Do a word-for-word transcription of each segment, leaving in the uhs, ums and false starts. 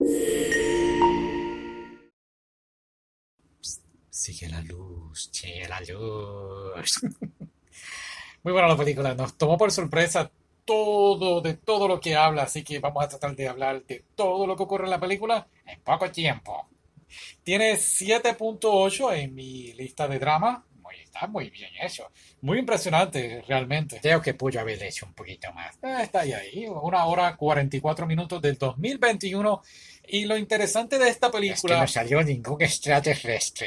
Sigue la luz, sigue la luz. Muy buena la película, nos tomó por sorpresa todo, de todo lo que habla, así que vamos a tratar de hablar de todo lo que ocurre en la película en poco tiempo. Tiene siete punto ocho en mi lista de drama. Muy, está muy bien eso. Muy impresionante, realmente. Creo que pudo haber hecho un poquito más. Eh, está ahí, ahí. Una hora cuarenta y cuatro minutos del dos mil veintiuno. Y lo interesante de esta película... Es que no salió ningún extraterrestre.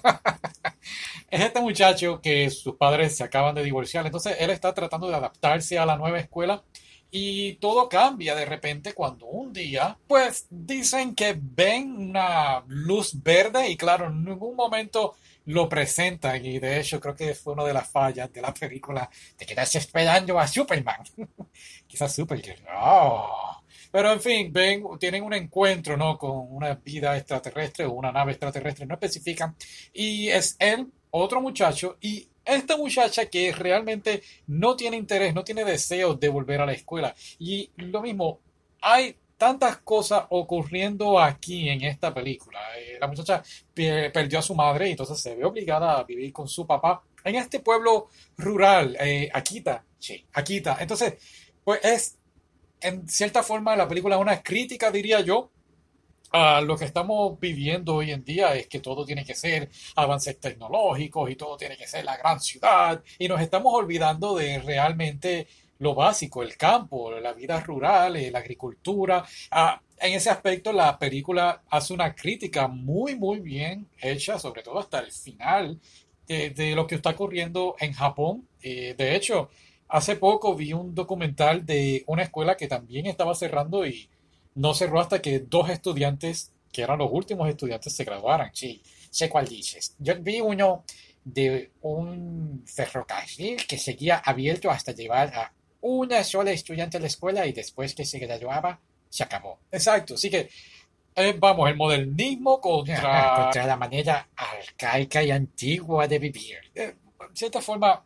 Es este muchacho que sus padres se acaban de divorciar. Entonces él está tratando de adaptarse a la nueva escuela. Y todo cambia de repente cuando un día, pues dicen que ven una luz verde y claro, en ningún momento lo presentan y de hecho creo que fue una de las fallas de la película. Te quedas esperando a Superman. Quizás Supergirl. Oh. Pero en fin, ven, tienen un encuentro, ¿no? Con una vida extraterrestre o una nave extraterrestre, no especifican. Y es él, otro muchacho, y esta muchacha que realmente no tiene interés, no tiene deseos de volver a la escuela. Y lo mismo, hay tantas cosas ocurriendo aquí en esta película. Eh, la muchacha pe- perdió a su madre y entonces se ve obligada a vivir con su papá en este pueblo rural, eh, Akita. Sí, Akita. Entonces, pues es en cierta forma la película es una crítica, diría yo, a lo que estamos viviendo hoy en día es que todo tiene que ser avances tecnológicos y todo tiene que ser la gran ciudad y nos estamos olvidando de realmente lo básico, el campo, la vida rural, eh, la agricultura. Ah, en ese aspecto la película hace una crítica muy muy bien hecha, sobre todo hasta el final de, de lo que está ocurriendo en Japón. Eh, de hecho, hace poco vi un documental de una escuela que también estaba cerrando y no cerró hasta que dos estudiantes, que eran los últimos estudiantes, se graduaran. Sí, sé cuál dices. Yo vi uno de un ferrocarril que seguía abierto hasta llevar a una sola estudiante a la escuela y después que se graduaba, se acabó. Exacto, así que eh, vamos, el modernismo contra... contra la manera arcaica y antigua de vivir. Eh, en cierta forma,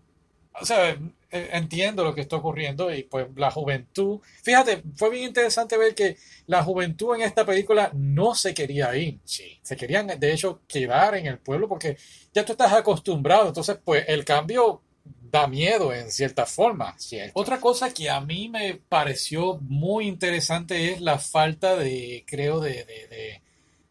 o sea, eh, entiendo lo que está ocurriendo y pues la juventud, fíjate, fue bien interesante ver que la juventud en esta película no se quería ir, sí, se querían de hecho quedar en el pueblo porque ya tú estás acostumbrado, entonces pues el cambio da miedo en cierta forma, ¿cierto? Otra cosa que a mí me pareció muy interesante es la falta de, creo, de, de, de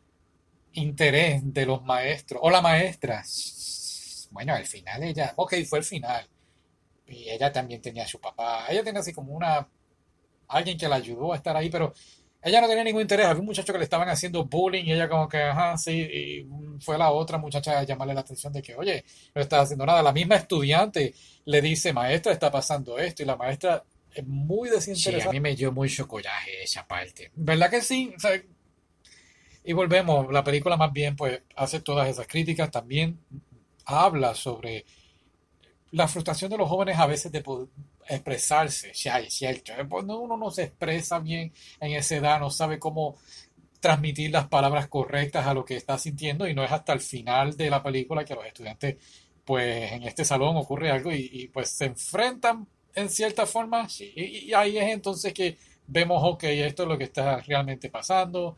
interés de los maestros o la maestra. Bueno, al final ella, ok, fue el final. Y ella también tenía a su papá. Ella tenía así como una, alguien que la ayudó a estar ahí, pero ella no tenía ningún interés. Había un muchacho que le estaban haciendo bullying y ella como que, ajá, sí, y fue la otra muchacha a llamarle la atención de que, oye, no estás haciendo nada. La misma estudiante le dice, maestra, está pasando esto, y la maestra es muy desinteresada. Sí, a mí me dio mucho coraje esa parte. ¿Verdad que sí? O sea, y volvemos, la película más bien pues hace todas esas críticas, también habla sobre la frustración de los jóvenes a veces de poder expresarse, ya es cierto. Cuando uno no se expresa bien en esa edad, no sabe cómo transmitir las palabras correctas a lo que está sintiendo y no es hasta el final de la película que los estudiantes, pues en este salón ocurre algo y, y, pues se enfrentan en cierta forma sí, y, y ahí es entonces que vemos, ok, esto es lo que está realmente pasando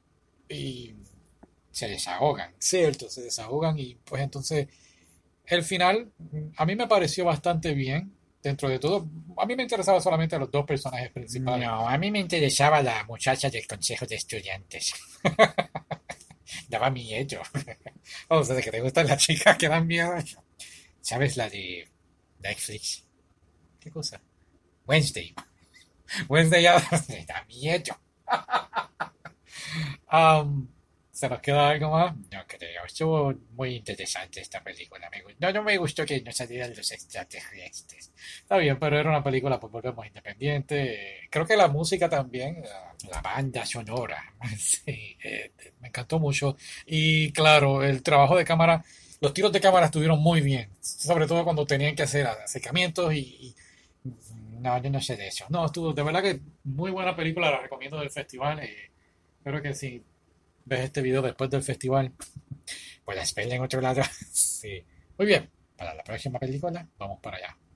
y se desahogan, ¿cierto? Se desahogan y pues entonces el final a mí me pareció bastante bien. Dentro de todo, a mí me interesaba solamente los dos personajes principales. No, a mí me interesaba la muchacha del consejo de estudiantes. Daba miedo. O sea, de que te gustan las chicas que dan miedo. ¿Sabes la de Netflix? ¿Qué cosa? Wednesday. Wednesday ya da miedo. Um, ¿Se nos queda algo más? No creo. Estuvo muy interesante esta película. Me gu- no, no me gustó que no salieran los extraterrestres. Está bien, pero era una película, pues volvemos independiente. Eh, Creo que la música también, la, la banda sonora, sí, eh, me encantó mucho. Y claro, el trabajo de cámara, los tiros de cámara estuvieron muy bien. Sobre todo cuando tenían que hacer acercamientos y, y no, yo no sé de eso. No, estuvo de verdad que muy buena película, la recomiendo del festival. Eh, espero que si ves este video después del festival, pues la espera en otro lado. Sí. Muy bien, para la próxima película, vamos para allá.